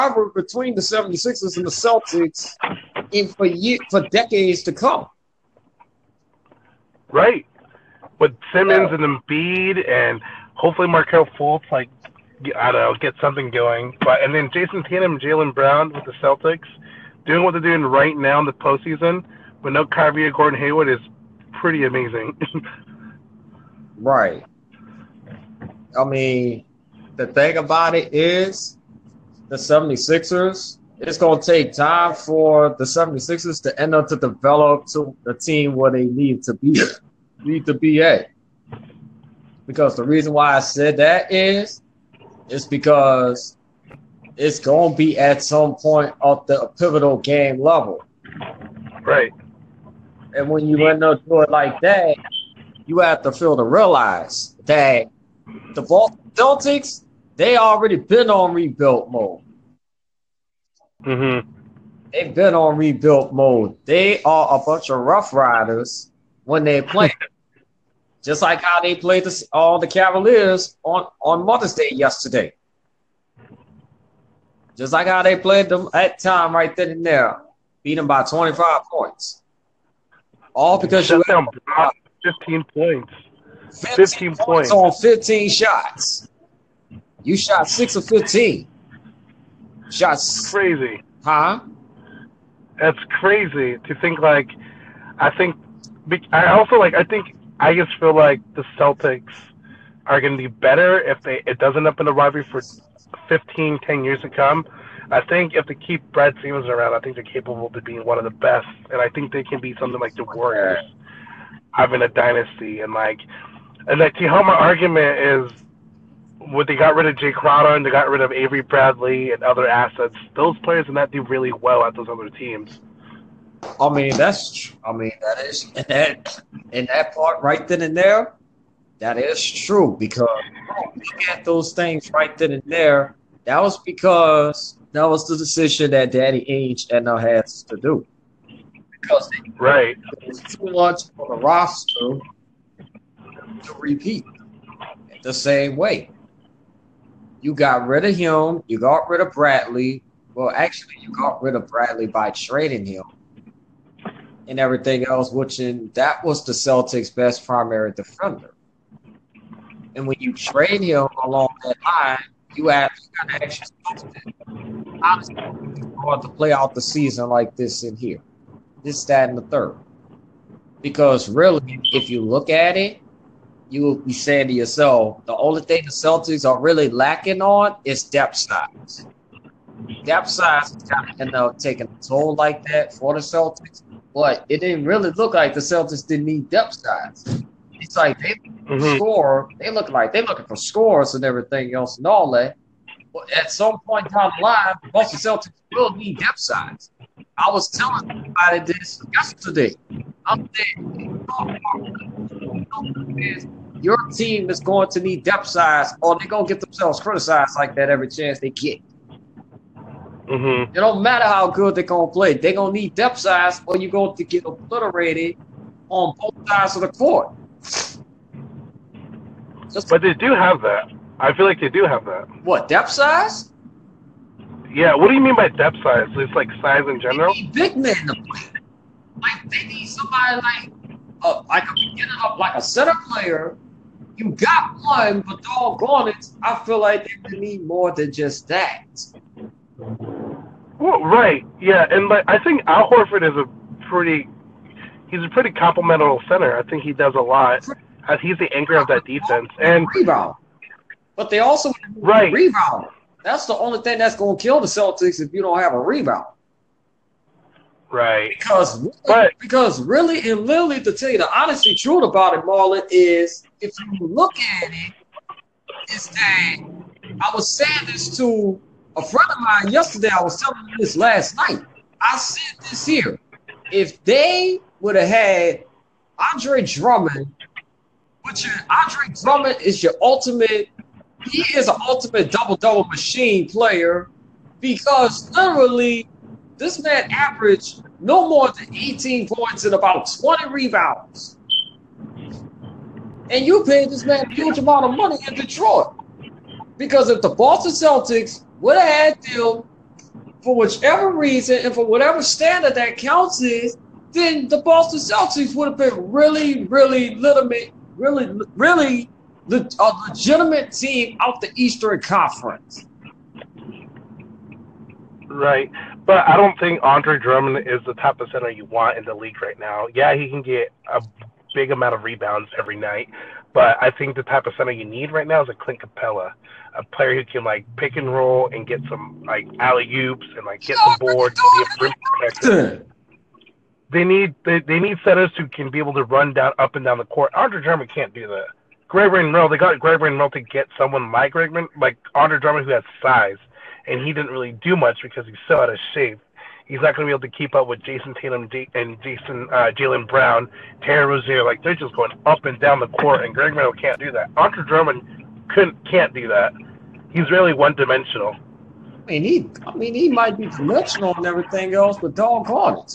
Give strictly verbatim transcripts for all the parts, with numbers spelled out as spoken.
rivalry between the 76ers and the Celtics in for year, for decades to come. Right. With Simmons Yeah. and Embiid and hopefully Markelle Fultz, like, I don't know, get something going. But and then Jason Tatum and Jaylen Brown with the Celtics doing what they're doing right now in the postseason with no Kyrie or Gordon Hayward is pretty amazing. Right. I mean, the thing about it is the 76ers, it's going to take time for the 76ers to end up to develop to the team where they need to be, need to be at. Because the reason why I said that is, is because it's going to be at some point of the pivotal game level. Right. And when you end up doing it like that, you have to feel to realize that the Boston Celtics, they already been on rebuild mode. Mm-hmm. They've been on rebuild mode. They are a bunch of rough riders when they play. Just like how they played this, all the Cavaliers on, on Mother's Day yesterday. Just like how they played them at time right then and there, beat them by twenty-five points. All because Shut you down had fifteen points. fifteen, fifteen points points. on fifteen shots. You shot six of fifteen. Shots. Crazy. Huh? That's crazy to think. Like, I think. I also like. I think. I just feel like the Celtics are going to be better if they it doesn't end up in a rivalry for fifteen, ten years to come. I think if they keep Brad Stevens around, I think they're capable of being one of the best, and I think they can be something like the Warriors, having a dynasty, and like, and like, see how my argument is. When they got rid of Jay Crowder and they got rid of Avery Bradley and other assets, those players did not do really well at those other teams. I mean, that's tr- I mean, that is in that in that part right then and there, that is true because look at those things right then and there. That was because that was the decision that Danny Ainge and now has to do. Because they, right. it was too much for the roster to repeat the same way. You got rid of him. You got rid of Bradley. Well, actually, you got rid of Bradley by trading him and everything else, which in, that was the Celtics' best primary defender. And when you trade him along that line, you have you got to ask yourself, how is it going to play out the season like this in here? This, that, and the third. Because really, if you look at it, you will be saying to yourself, the only thing the Celtics are really lacking on is depth size. Depth size is kind of end up taking a toll like that for the Celtics, but it didn't really look like the Celtics didn't need depth size. It's like they mm-hmm. score, they look like they're looking for scores and everything else and all that. But at some point down the line, Boston Celtics will need depth size. I was telling somebody this yesterday. I'm saying, your team is going to need depth size, or they're going to get themselves criticized like that every chance they get. Mm-hmm. It don't matter how good they're going to play. They're going to need depth size, or you're going to get obliterated on both sides of the court. Just, but they do have that. I feel like they do have that. What, depth size? Yeah, what do you mean by depth size? It's like size in general? They need big men to play. Like, they need somebody like, uh, like a beginner of like a center player. You got one, but doggone it, I feel like they need more than just that. Well, right, yeah, and like I think Al Horford is a pretty, he's a pretty complimentary center. I think he does a lot. He's the anchor of that defense and rebound. But they also right rebound. That's the only thing that's going to kill the Celtics if you don't have a rebound. Right. Because but, because really and literally, to tell you the honest truth about it, Marlon, is if you look at it, is that I was saying this to a friend of mine yesterday. I was telling him this last night. I said this here. If they would have had Andre Drummond, which Andre Drummond is your ultimate, he is an ultimate double-double machine player because literally this man averaged no more than eighteen points and about twenty rebounds. And you paid this man a huge amount of money in Detroit. Because if the Boston Celtics would have had them for whichever reason and for whatever standard that counts is, then the Boston Celtics would have been really, really legitimate, really, really a legitimate team out the Eastern Conference. Right. But I don't think Andre Drummond is the type of center you want in the league right now. Yeah, he can get a big amount of rebounds every night, but I think the type of center you need right now is a Clint Capella, a player who can like pick and roll and get some like alley oops and like get some boards and be a rim protector. They need they, they need centers who can be able to run down up and down the court. Andre Drummond can't do that. Greg Monroe, they got Greg Monroe to get someone like Greg Mon- like Andre Drummond who has size, and he didn't really do much because he's so out of shape. He's not going to be able to keep up with Jason Tatum and Jason uh, Jaylen Brown, Terry Rozier. Like they're just going up and down the court, and Greg Monroe can't do that. Andre Drummond couldn't can't do that. He's really one dimensional. I mean, he I mean he might be dimensional and everything else, but doggone it.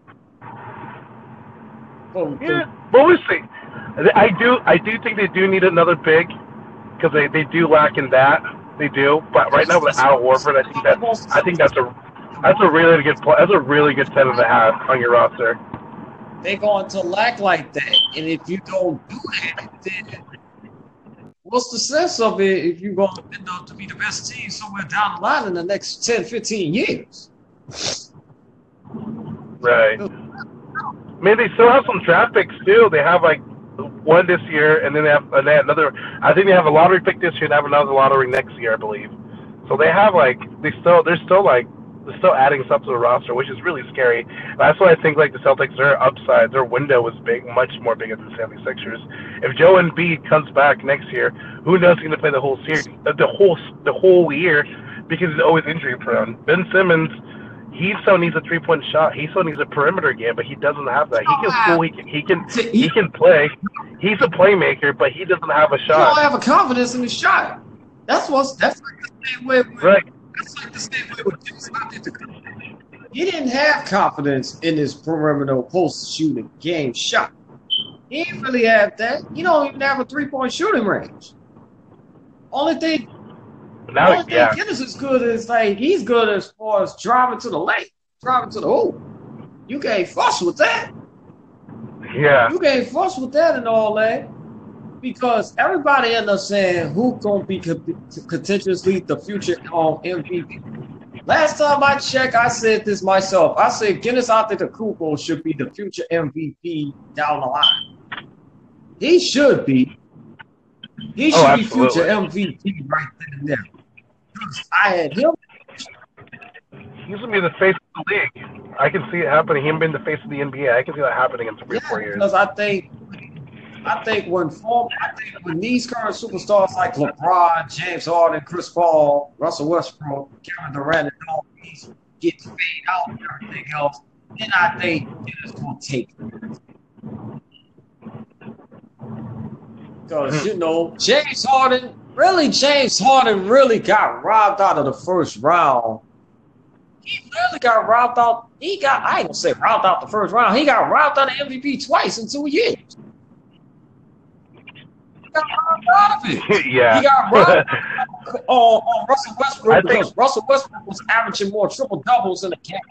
Oh, yeah, but we'll see. I do I do think they do need another big because they, they do lack in that. They do, but right now with Al Horford, I think that I think that's a that's a really good play. That's a really good center to have on your roster. They're going to lack like that, and if you don't do that, then what's the sense of it if you're going to end up to be the best team somewhere down the line in the next ten, fifteen years? Right. I mean, they still have some draft picks too. They have like one this year, and then they have, and they have another. I think they have a lottery pick this year, and have another lottery next year, I believe. So they have like they still they're still like they're still adding stuff to the roster, which is really scary. That's why I think like the Celtics, their upside, their window is big, much more bigger than the seventy-sixers. If Joe Embiid comes back next year, who knows? He's going to play the whole series, the whole the whole year, because he's always injury prone. Ben Simmons. He still needs a three-point shot. He still needs a perimeter game, but he doesn't have that. He can score. He can. He can. He can play. He's a playmaker, but he doesn't have a shot. He don't have a confidence in the shot. That's what's. That's like the same way. With, right. That's like the same way with James. He didn't have confidence in his perimeter post shooting game shot. He didn't really have that. He don't even have a three-point shooting range. Only thing. Now, Only yeah. thing Giannis is good is like he's good as far as driving to the lane, driving to the hoop. You can't fuss with that. Yeah. You can't fuss with that and all that because everybody ends up saying who's gonna be contentiously the future on M V P. Last time I checked, I said this myself. I said Giannis Antetokounmpo should be the future M V P down the line. He should be. He should oh, be future M V P right there and there. I had him. He's gonna be the face of the league. I can see it happening. Him being the face of the N B A. I can see that happening in three yeah, or four years. Because I think, I think when form, I think when these current superstars like LeBron, James Harden, Chris Paul, Russell Westbrook, Kevin Durant, and all these get fade out and everything else, then I think it's gonna take it. Because, you know, James Harden, really, James Harden really got robbed out of the first round. He really got robbed out. He got, I ain't going to say robbed out the first round. He got robbed out of M V P twice in two years. He got robbed out of it. Yeah. He got robbed on, on Russell Westbrook I because think... Russell Westbrook was averaging more triple-doubles in the game.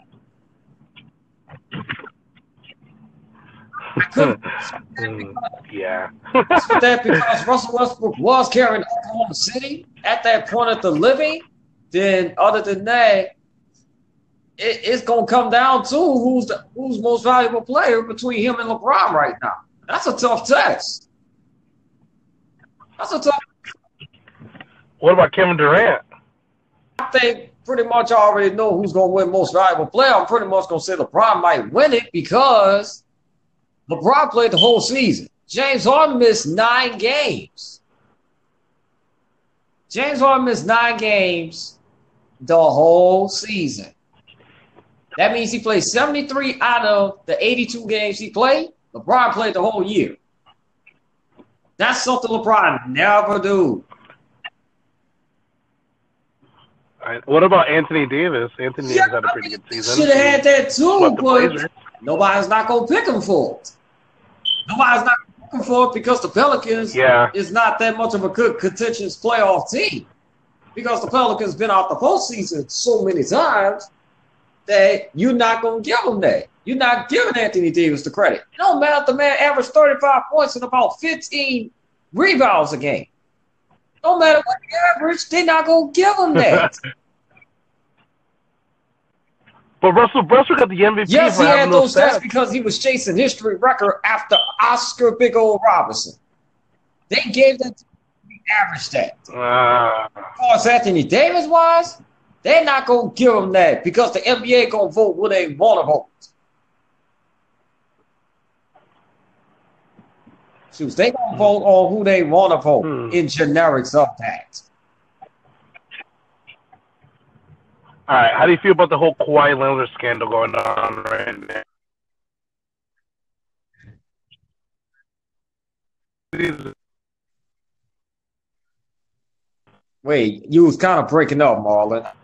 mm, yeah. that because Russell Westbrook was carrying Oklahoma City at that point of the living, then other than that, it, it's gonna come down to who's the who's most valuable player between him and LeBron right now. That's a tough test. That's a tough. What about Kevin Durant? I think pretty much I already know who's gonna win most valuable player. I'm pretty much gonna say LeBron might win it because LeBron played the whole season. James Harden missed nine games. James Harden missed nine games the whole season. That means he played seventy-three out of the eighty-two games he played. LeBron played the whole year. That's something LeBron never do. What about Anthony Davis? Anthony Davis yeah, had a pretty good season. Should have had that too, but nobody's not going to pick him for it. Nobody's not looking for it because the Pelicans yeah. is not that much of a good contentious playoff team. Because the Pelicans been out the postseason so many times, that you're not going to give him that. You're not giving Anthony Davis the credit. It don't matter if the man averaged thirty-five points and about fifteen rebounds a game. No matter what the average, they're not going to give him that. But Russell Westbrook got the M V P. Yes, for he had having those stats stats because he was chasing history record after Oscar Big Old Robinson. They gave that to the average stat. Uh, As far as Anthony Davis wise, they're not going to give him that because the N B A going to vote what they want to vote. Shoot, they going to vote on who they want to vote hmm. in generics of that. All right, how do you feel about the whole Kawhi Leonard scandal going on right now? Wait, you was kind of breaking up, Marlon.